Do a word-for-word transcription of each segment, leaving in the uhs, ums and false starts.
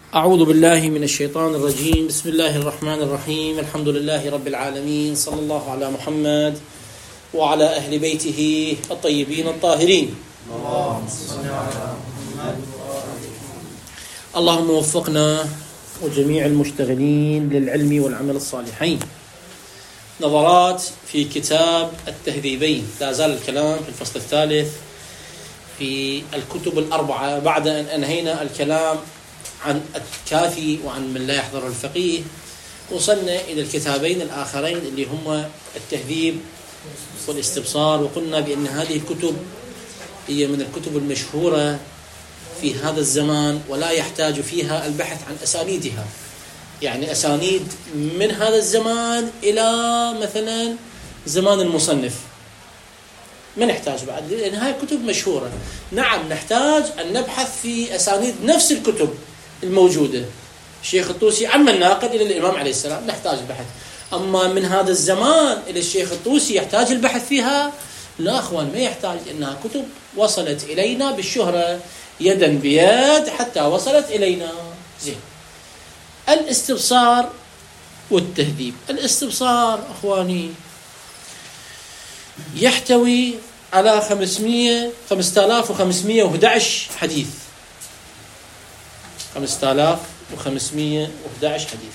أعوذ بالله من الشيطان الرجيم. بسم الله الرحمن الرحيم. الحمد لله رب العالمين، صلى الله على محمد وعلى أهل بيته الطيبين الطاهرين. اللهم وفقنا وجميع المشتغلين للعلم والعمل الصالحين. نظرات في كتاب التهذيبين. لا زال الكلام في الفصل الثالث في الكتب الأربعة بعد أن أنهينا الكلام عن الكافي وعن من لا يحضر الفقيه. وصلنا إلى الكتابين الآخرين اللي هما التهذيب والاستبصار، وقلنا بأن هذه الكتب هي من الكتب المشهورة في هذا الزمان ولا يحتاج فيها البحث عن أسانيدها، يعني أسانيد من هذا الزمان إلى مثلا زمان المصنف ما نحتاج بعد، لأن هاي كتب مشهورة. نعم نحتاج أن نبحث في أسانيد نفس الكتب الموجودة، الشيخ الطوسي عما الناقل إلى الإمام عليه السلام نحتاج بحث، أما من هذا الزمان إلى الشيخ الطوسي يحتاج البحث فيها؟ لا أخوان، ما يحتاج، لأنها كتب وصلت إلينا بالشهرة يدا بيد حتى وصلت إلينا. زين، الاستبصار والتهذيب. الاستبصار أخواني يحتوي على خمسمائة خمسة آلاف وخمسمائة وأحد عشر حديث، خمسة آلاف وخمسمائة وأحد عشر حديث.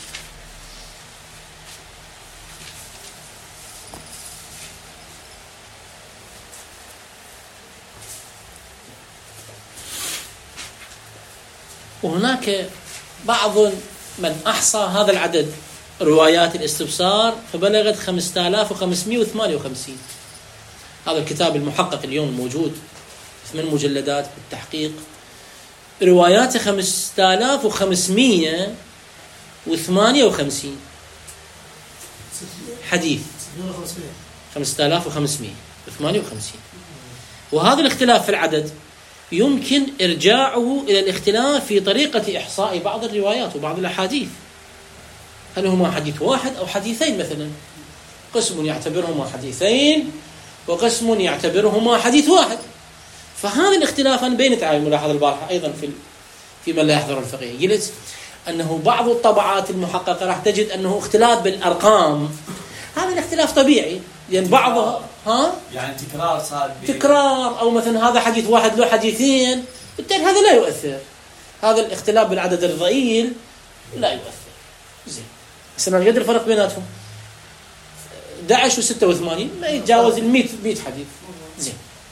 وهناك بعض من أحصى هذا العدد روايات الاستبصار فبلغت خمسة آلاف وخمسمائة وثمانية وخمسين. هذا الكتاب المحقق اليوم الموجود ثمان مجلدات بالتحقيق، رواياته خمسة آلاف وخمسمائة وثمانية وخمسين حديث، خمسة آلاف وخمسمائة وثمانية وخمسين. وهذا الاختلاف في العدد يمكن إرجاعه إلى الاختلاف في طريقة إحصاء بعض الروايات وبعض الأحاديث. هل هما حديث واحد أو حديثين مثلا؟ قسم يعتبرهما حديثين وقسم يعتبرهما حديث واحد. فهذا الاختلاف أنا بين تعالى ملاحظة البارحة أيضا في في من لا يحضر الفقيه، قلت أنه بعض الطبعات المحققة راح تجد أنه اختلاف بالأرقام. هذا الاختلاف طبيعي، لأن بعضها ها يعني تكرار صار تكرار، أو مثلا هذا حديث واحد له حديثين، بالتالي هذا لا يؤثر. هذا الاختلاف بالعدد الضئيل لا يؤثر. زين، سنة قدر الفرق بيناتهم أحد عشر وستة وثمانين، ما يتجاوز المئة مئة حديث. زين،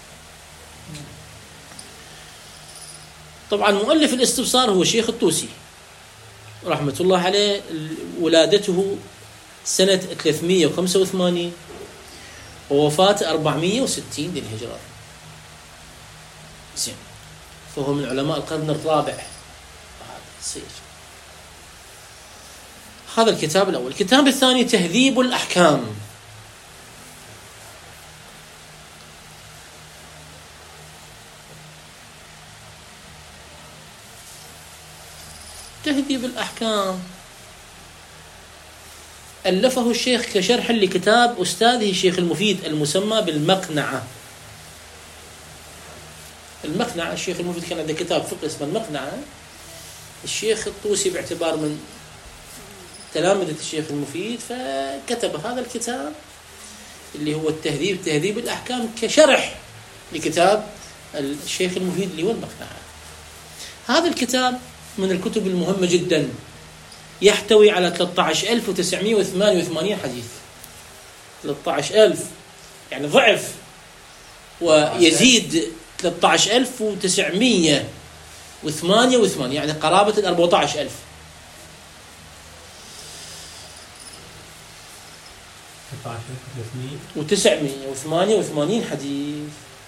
طبعا مؤلف الاستبصار هو الشيخ الطوسي رحمة الله عليه، ولادته سنة ثلاثمائة وخمسة وثمانين ووفاته أربعمائة وستين للهجرة. زين، فهو من علماء القرن الرابع. سير. هذا الكتاب الأول. الكتاب الثاني تهذيب الأحكام. تهذيب الأحكام ألفه الشيخ كشرح لكتاب أستاذه الشيخ المفيد المسمى بالمقنعة. المقنعة، الشيخ المفيد كان عنده كتاب فقه اسمه المقنعة. الشيخ الطوسي باعتبار من تلامذة الشيخ المفيد فكتب هذا الكتاب اللي هو التهذيب، تهذيب الأحكام، كشرح لكتاب الشيخ المفيد اللي هو المقنعة. هذا الكتاب من الكتب المهمة جدا، يحتوي على ثلاثة عشر ألف وتسعمائة وثمانية وثمانين حديث. ثلاثة عشر ألف يعني ضعف ويزيد ثلاثة عشر ألف وتسعمائة وثمانية وثمانين، يعني قرابة الأربعة عشر ألف. وتسعمائة وثمانية وثمانين حديث.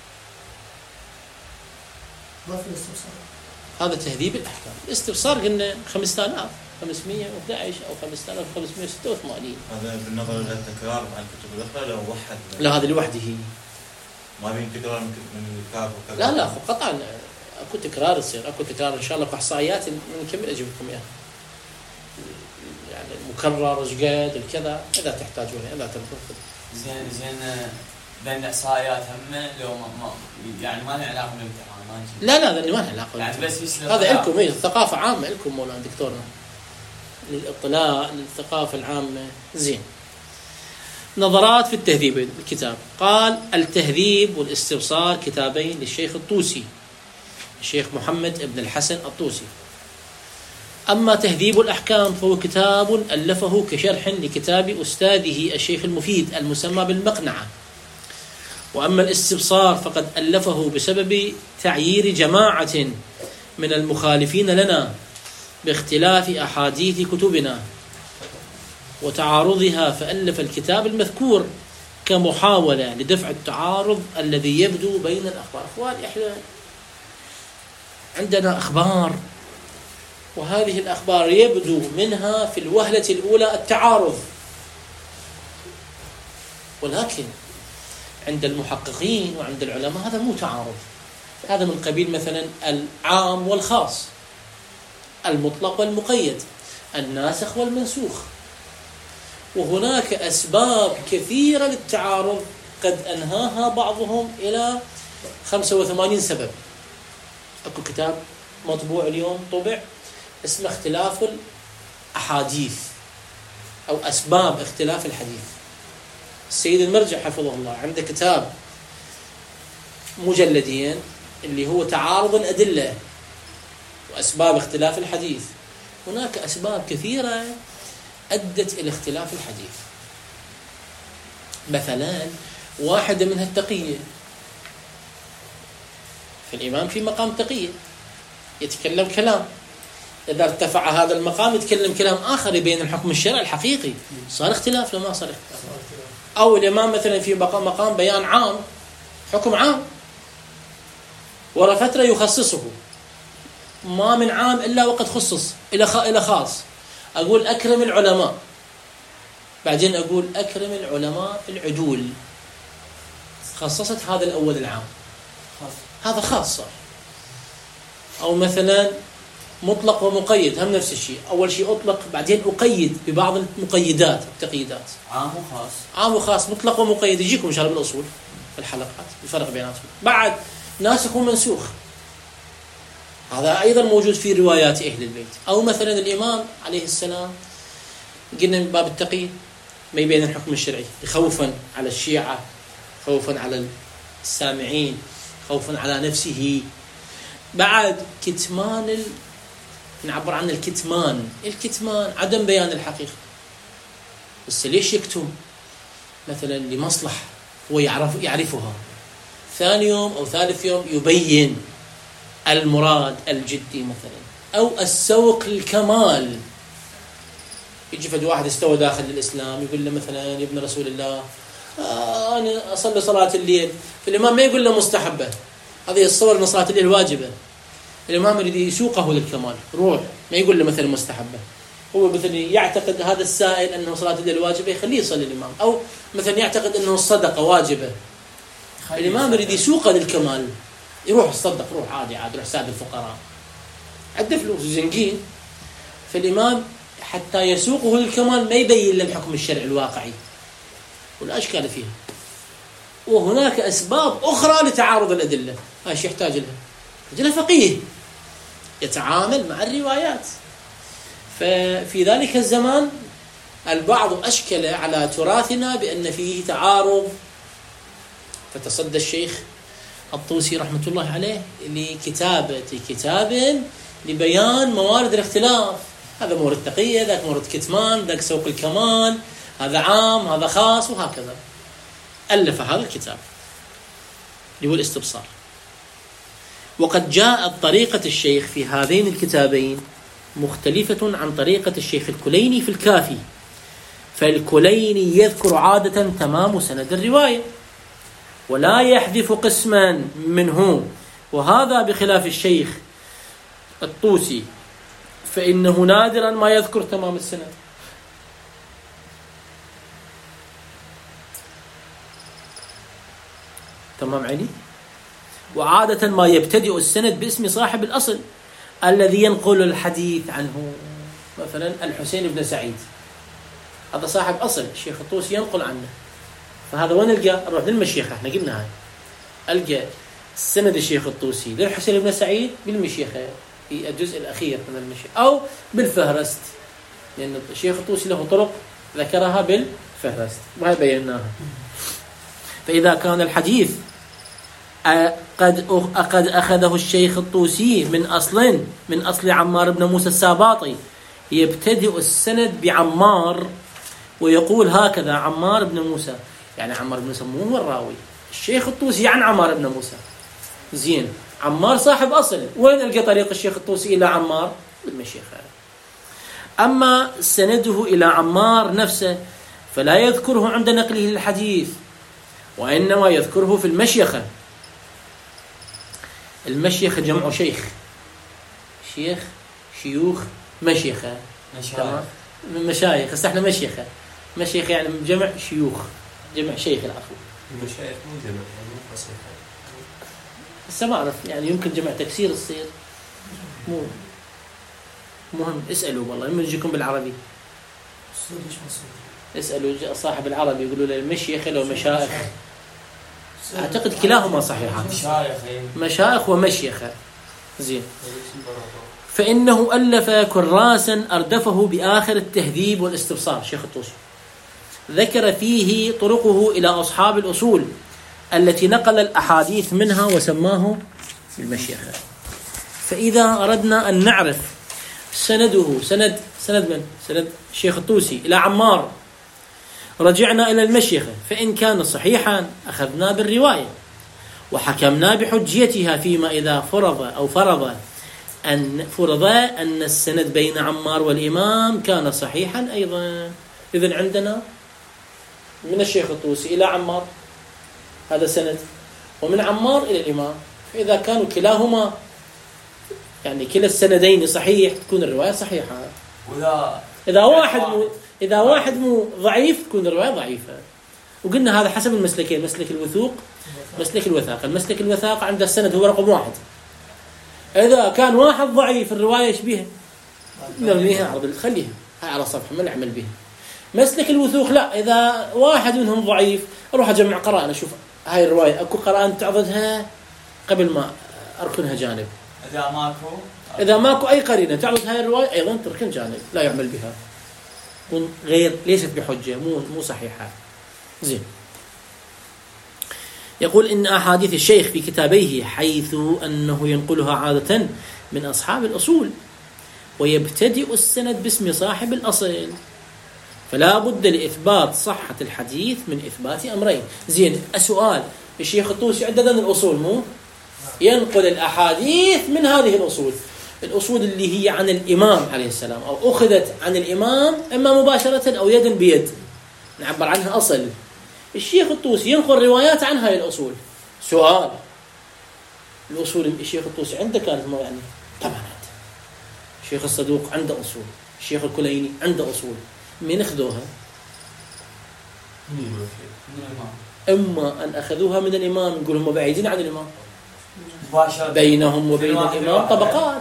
هذا تهذيب الأحكام. الاستبصار قلنا خمسة آلاف وخمسمائة وأحد عشر أو خمسة آلاف وخمسمائة وستة وثمانين. هذا بالنظر إلى التكرار مع الكتب الأخرى لو وحد. لا، هذا لوحده، ما بين تكرار من الكتاب وكذا. لا لا قطعا أكو تكرار يصير، أكو تكرار إن شاء الله في إحصائيات نكمل أجيب لكم إياها، يعني المكرر رجقات الكذا إذا تحتاجونها إذا تنفذ. زين زين بين الإحصائيات هم لو ما يعني ما له علاقة بالامتحان. لا لا ذا ما له علاقة. يعني بس بس هذا لكم، إيه الثقافة عامة لكم مولانا دكتورنا، للإطلاع للثقافة العامة. زين. نظرات في التهذيب الكتاب. قال التهذيب والاستبصار كتابين للشيخ الطوسي، الشيخ محمد بن الحسن الطوسي. أما تهذيب الأحكام فهو كتاب ألفه كشرح لكتاب أستاذه الشيخ المفيد المسمى بالمقنعة. وأما الاستبصار فقد ألفه بسبب تعيير جماعة من المخالفين لنا باختلاف أحاديث كتبنا وتعارضها، فألف الكتاب المذكور كمحاولة لدفع التعارض الذي يبدو بين الأخبار. أخوان إحنا عندنا أخبار، وهذه الأخبار يبدو منها في الوهلة الأولى التعارض، ولكن عند المحققين وعند العلماء هذا مو تعارض، هذا من قبيل مثلا العام والخاص، المطلق والمقيد، الناسخ والمنسوخ. وهناك أسباب كثيرة للتعارض قد أنهاها بعضهم إلى خمسة وثمانين سبب. أكو كتاب مطبوع اليوم طبع اسمه اختلاف الأحاديث أو أسباب اختلاف الحديث. السيد المرجع حفظه الله عنده كتاب مجلدين اللي هو تعارض الأدلة وأسباب اختلاف الحديث. هناك أسباب كثيرة أدت إلى اختلاف الحديث. مثلا واحدة منها التقية، فالإمام في مقام تقية يتكلم كلام، إذا ارتفع هذا المقام يتكلم كلام آخر يبين الحكم الشرعي الحقيقي، صار اختلاف لما صار اختلاف. أو الإمام مثلا في مقام بيان عام، حكم عام، ورا فترة يخصصه، ما من عام إلا وقد خصص إلى إلى خاص. أقول أكرم العلماء، بعدين أقول أكرم العلماء العدول، خصصت هذا الأول العام، هذا خاص صار. أو مثلا مطلق ومقيد، هم نفس الشيء، أول شيء أطلق بعدين أقيد ببعض المقيدات التقييدات. عام وخاص، عام وخاص، مطلق ومقيد، يجيكم إن شاء الله بالأصول في الحلقات الفرق بيناتهم. بعد ناسخ ومنسوخ، هذا أيضا موجود في روايات أهل البيت. أو مثلا الإمام عليه السلام قلنا من باب التقييد ما يبين الحكم الشرعي، خوفا على الشيعة، خوفا على السامعين، خوفا على نفسه. بعد كتمان ال... نعبر عن الكتمان، الكتمان عدم بيان الحقيقة، بس ليش يكتم؟ مثلا لمصلحة هو يعرف يعرفها، ثاني يوم أو ثالث يوم يبين المراد الجدي مثلا. أو السوق للكمال، يجي فد واحد استوى داخل الإسلام يقول له مثلا يا ابن رسول الله آه أنا أصلي صلاة الليل، فالإمام ما يقول له مستحبة، هذه الصور من صلاة الليل واجبة. الإمام يريد يسوقه للكمال، روح، ما يقول له مثلا مستحبة. هو مثلا يعتقد هذا السائل أنه صلاة الليل واجبة، يخليه يصلي الإمام. أو مثلا يعتقد أنه الصدقة واجبة، الإمام يريد يسوقه للكمال، يروح يصدق، روح عادي عادي، روح ساعد الفقراء، عنده فلوس زنقين. فالإمام حتى يسوقه للكمال ما يبين له الحكم الشرعي الواقعي ولا أشكال فيها. وهناك أسباب أخرى لتعارض الأدلة، هاي الشيء يحتاج لها، يحتاج لها فقيه يتعامل مع الروايات. ففي ذلك الزمان البعض أشكل على تراثنا بأن فيه تعارض، فتصدى الشيخ الطوسي رحمة الله عليه لكتابة كتاب لبيان موارد الاختلاف. هذا مورد تقية، ذاك مورد كتمان، ذاك سوق الكمال، هذا عام، هذا خاص، وهكذا. ألف هذا الكتاب اللي هو الاستبصار. وقد جاءت طريقة الشيخ في هذين الكتابين مختلفة عن طريقة الشيخ الكليني في الكافي. فالكليني يذكر عادة تمام سند الرواية ولا يحذف قسما منه، وهذا بخلاف الشيخ الطوسي فإنه نادرا ما يذكر تمام السند. تمام عيني. وعادة ما يبتدئ السند باسم صاحب الأصل الذي ينقل الحديث عنه، مثلا الحسين بن سعيد، هذا صاحب أصل، الشيخ الطوسي ينقل عنه. فهذا وين نلقى؟ نروح للمشيخة، احنا قلنا هاي، ألقى السند الشيخ الطوسي للحسين بن سعيد بالمشيخة في الجزء الأخير من المشيخة أو بالفهرست، لأن الشيخ الطوسي له طرق ذكرها بالفهرست وهي بيناها. فإذا كان الحديث قد قد أخذه الشيخ الطوسي من أصل من أصل عمار بن موسى الساباطي، يبتدئ السند بعمار ويقول هكذا عمار بن موسى، يعني عمار بن موسى مو هو الراوي، الشيخ الطوسي عن عمار بن موسى. زين، عمار صاحب أصل، وين ألقى طريق الشيخ الطوسي إلى عمار؟ بالمشيخة. أما سنده إلى عمار نفسه فلا يذكره عند نقله للحديث، وإنما يذكره في المشيخة. المشيخة جمع شيخ، شيخ شيوخ مشيخة، مشايخ مشايخ، بس احنا مشيخة، مشيخة يعني جمع شيوخ، جمع شيخ العفو. المشايخ مو جمع يعني فصيحة، بس ما أعرف يعني يمكن جمع تكسير الصير، مو مهم. اسألوا والله من يجيكم بالعربي، اسألوا صاحب العربي يقولوا له المشيخة لو مشايخ، أعتقد كلاهما صحيحان، مشايخ ومشيخة. زين، فإنه ألف كراسا أردفه بآخر التهذيب والاستبصار، شيخ الطوسي ذكر فيه طرقه إلى أصحاب الأصول التي نقل الأحاديث منها وسماه المشيخة. فإذا أردنا أن نعرف سنده، سند سند من؟ سند الشيخ الطوسي إلى عمار، رجعنا إلى المشيخة، فإن كان صحيحا أخذنا بالرواية وحكمنا بحجيتها، فيما إذا فرض أو فرض أن فرض أن السند بين عمار والإمام كان صحيحا أيضا. إذن عندنا من الشيخ الطوسي إلى عمار هذا سند، ومن عمار إلى الإمام، فإذا كانوا كلاهما يعني كلا السندين صحيح تكون الرواية صحيحة. وإذا إذا واحد مو إذا واحد مو ضعيف تكون الرواية ضعيفة. وقلنا هذا حسب المسلكين، مسلك الوثوق مسلك الوثاقة. المسلك الوثاقة عند السند هو رقم واحد. إذا كان واحد ضعيف الرواية يشبيها نرميها عرض خليها هاي على صفحة ما نعمل بها. مسلك الوثوق لا، إذا واحد منهم ضعيف أروح أجمع قرائن أشوف هاي الرواية أكو قرائن تعضدها قبل ما أركنها جانب. إذا ماكو إذا ماكو أي قرينة تعضد هاي الرواية أيضا تركن جانب لا يعمل بها، غير ليست بحجة، مو مو صحيحة. زين، يقول إن أحاديث الشيخ في كتابيه حيث أنه ينقلها عادة من أصحاب الأصول، ويبتدئ السند باسم صاحب الأصل، فلا بد لإثبات صحة الحديث من إثبات أمرين. زين، السؤال الشيخ الطوسي عندنا الأصول مو ينقل الأحاديث من هذه الأصول، الأصول اللي هي عن الإمام عليه السلام أو أخذت عن الإمام إما مباشرة أو يدا بيد نعبر عنها أصل. الشيخ الطوسي ينقل روايات عن هاي الأصول. سؤال، الأصول الشيخ الطوسي عنده كانت ما يعني طبعا عنده، الشيخ الصدوق عنده أصول، الشيخ الكليني عنده أصول، من أخذوها؟ إما أن أخذوها من الإمام نقول هم بعيدين عن الإمام، بينهم وبين الإمام طبقات،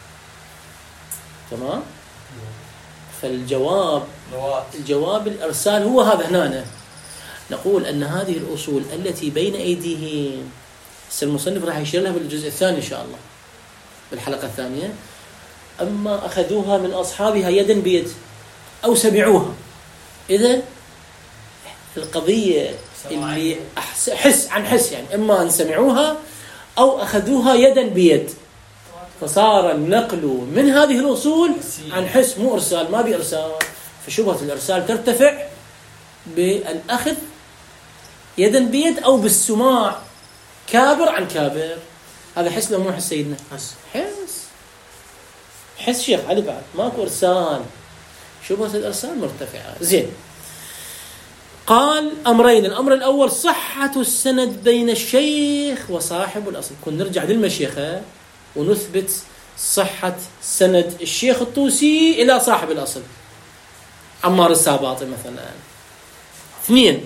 تمام. فالجواب الجواب الإرسال هو هذا. هنا نقول أن هذه الأصول التي بين أيديهم، المصنف راح يشير لها بالجزء الثاني إن شاء الله بالحلقة الثانية، أما أخذوها من أصحابها يدا بيد أو سمعوها. إذن القضية اللي حس عن حس، يعني إما أن سمعوها أو أخذوها يدا بيد، فصار النقل من هذه الأصول عن حس مو إرسال، ما بإرسال، فشبهة الإرسال ترتفع بالأخذ يدا بيد أو بالسماع كابر عن كابر. هذا حس لو مو حس سيدنا؟ حس حس حس شيخ علي بعد ماكو إرسال، شبهة الإرسال مرتفعة. زين، قال أمرين، الأمر الأول صحة السند بين الشيخ وصاحب الأصل. كنا نرجع للمشيخة ونثبت صحة سند الشيخ الطوسي إلى صاحب الأصل عمار الساباطي مثلا. اثنين،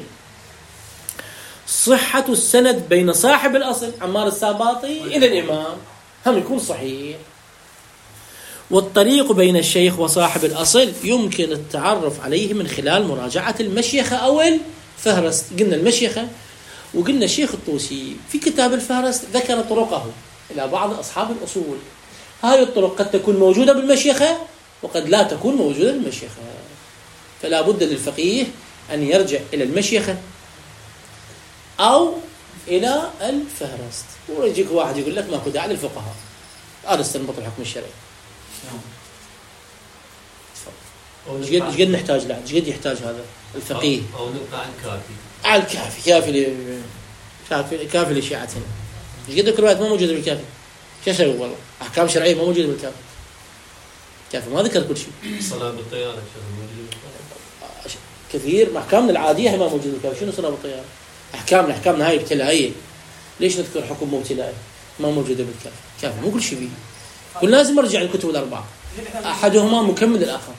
صحة السند بين صاحب الأصل عمار الساباطي إلى الإمام هم يكون صحيح. والطريق بين الشيخ وصاحب الأصل يمكن التعرف عليه من خلال مراجعة المشيخة أو الفهرست. قلنا المشيخة وقلنا الشيخ الطوسي في كتاب الفهرست ذكر طرقه إلى بعض أصحاب الأصول. هذه الطرق قد تكون موجودة بالمشيخة وقد لا تكون موجودة بالمشيخة، فلا بد للفقيه أن يرجع إلى المشيخة أو إلى الفهرست. ويجيك واحد يقول لك ماكو داعي للفقهاء، هذا استنبط الحكم الشرعي. ايش قد ايش قد نحتاج له؟ ايش قد يحتاج هذا الفقيه؟ او نبقى على الكافي. على الكافي، كافي لي كافي كافي لشيعتنا. ايش قد روايات ما موجوده بالكافي؟ شو اسوي والله؟ احكام شرعيه ما موجوده بالكافي. كافي ما ذكر كل شيء. الصلاه بالطياره موجوده كثير. احكامنا العاديه ما موجوده بالكافي. شنو صلاه بالطياره؟ احكامنا احكامنا هاي ابتلائيه. ليش نذكر حكم مبتلائي ما موجوده بالكافي؟ كافي مو كل شيء فيه. كل لازم نرجع للكتب الاربعه، احدهما مكمل للاخر.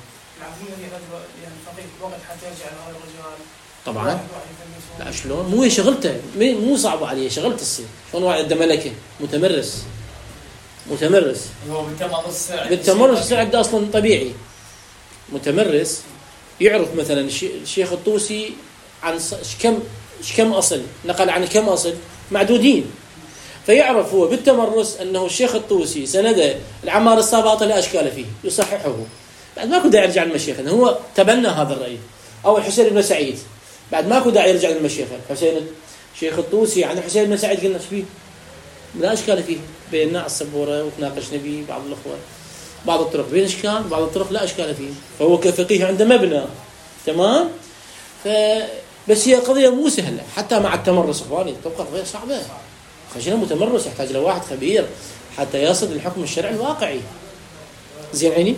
طبعا لا شلون؟ مو هي شغلته، مو صعب عليه، شغلته تصير. شلون واحد عنده ملكه متمرس متمرس هو بالتمرس بالتمرس عنده اصلا طبيعي متمرس، يعرف مثلا الشيخ الطوسي عن كم كم اصل، نقل عن كم اصل معدودين، فيعرف هو بالتمرس انه الشيخ الطوسي سنده العمار الساباطه لا اشكال فيه، يصححه. بعد ماكو داعي يرجع للمشيخه، هو تبنى هذا الراي. او الحسين بن سعيد، بعد ماكو داعي يرجع للمشيخه. حسين الشيخ الطوسي عن الحسين بن سعيد قلنا ايش فيه؟ لا اشكال فيه، بيننا على السبوره وتناقشنا فيه بعض الاخوه. بعض الطرق بين اشكال، بعض الطرق لا اشكال فيه، فهو كفقيه عنده مبنى تمام. ف بس هي قضيه مو سهله حتى مع التمرس اخواني، تبقى قضيه صعبه. خشينا متمرس يحتاج لواحد خبير حتى يصل للحكم الشرعي الواقعي. زين عيني.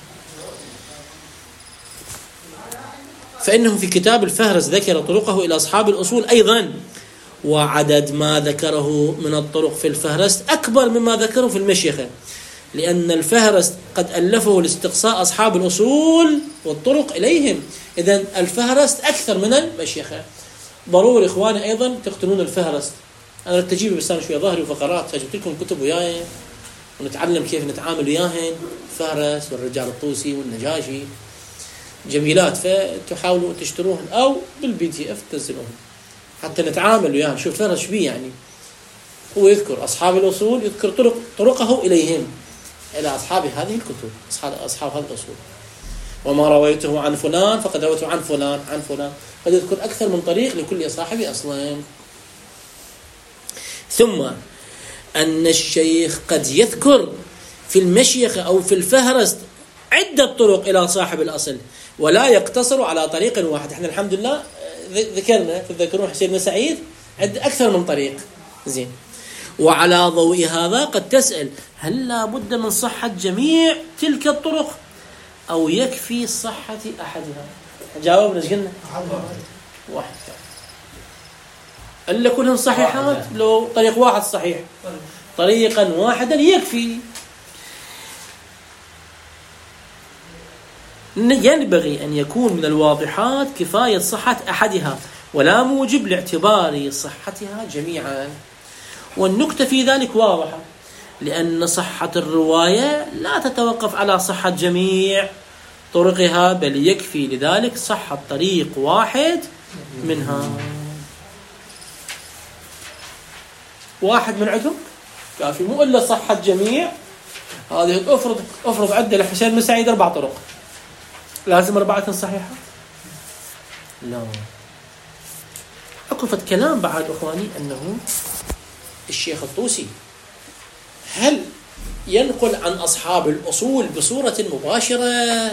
فإنه في كتاب الفهرس ذكر طرقه إلى أصحاب الأصول أيضا، وعدد ما ذكره من الطرق في الفهرس أكبر مما ذكره في المشيخة، لأن الفهرس قد ألفه لاستقصاء أصحاب الأصول والطرق إليهم. إذن الفهرس أكثر من المشيخة. ضروري إخواني أيضا تقتلون الفهرس. أنا تجيب بس أنا شوية ظهري وفقرات، جبت لكم كتب وياي ونتعلم كيف نتعامل وياهن. فهرس والرجال الطوسي والنجاشي جميلات، فتحاولوا تشتروهن أو بالبي دي اف تنزلوهن حتى نتعامل وياهم. شوف فهرس شبيه يعني، هو يذكر أصحاب الأصول، يذكر طرق طرقه إليهم، إلى أصحاب هذه الكتب، أصحاب أصحاب هذه الأصول. وما رويته عن فلان فقد رويته عن فلان عن فلان، قد يذكر أكثر من طريق لكل صاحب أصلا. ثم أن الشيخ قد يذكر في المشيخة أو في الفهرس عدة طرق إلى صاحب الأصل، ولا يقتصر على طريق واحد. احنا الحمد لله ذكرنا تذكرون حسين بن سعيد عد أكثر من طريق. زين. وعلى ضوء هذا قد تسأل هل لا بد من صحة جميع تلك الطرق أو يكفي صحة أحدها؟ جاوبنا ايش قلنا؟ واحد. إلا كلهم صحيحات؟ لو طريق واحد صحيح، طريقا واحدا يكفي. ينبغي أن يكون من الواضحات كفاية صحة أحدها ولا موجب لاعتبار صحتها جميعا. والنكتة في ذلك واضحة، لأن صحة الرواية لا تتوقف على صحة جميع طرقها، بل يكفي لذلك صحة طريق واحد منها. واحد من عندهم كافي، مو إلا صحة جميع. هذه أفرض أفرض عدة لحسين بن سعيد أربع طرق، لازم أربعة صحيحة؟ لا. أكفت كلام بعد أخواني أنه الشيخ الطوسي هل ينقل عن أصحاب الأصول بصورة مباشرة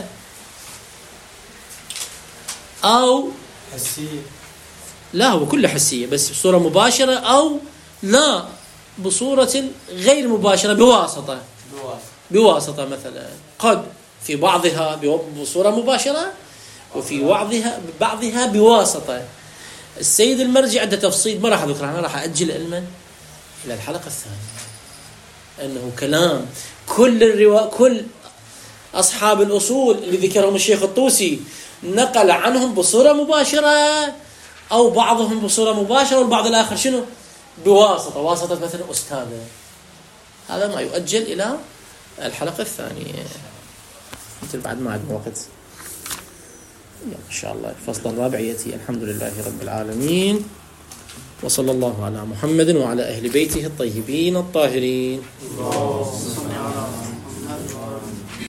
أو حسية؟ لا، هو كله حسية بس بصورة مباشرة، أو لا بصورة غير مباشرة بواسطة بواسطة مثلا، قد في بعضها بصورة مباشرة وفي بعضها بعضها بواسطة. السيد المرجع عنده تفصيل ما راح أذكره، أنا راح أجل علما إلى الحلقة الثانية، أنه كلام كل الروا كل أصحاب الأصول اللي ذكرهم الشيخ الطوسي نقل عنهم بصورة مباشرة أو بعضهم بصورة مباشرة والبعض الآخر شنو بواسطة، واسطة مثلا أستاذة. هذا ما يؤجل إلى الحلقة الثانية، مثل بعد ما عندنا وقت إن شاء الله. الفصل الرابع يأتي. الحمد لله رب العالمين. وصلى الله على محمد وعلى أهل بيته الطيبين الطاهرين. اللهم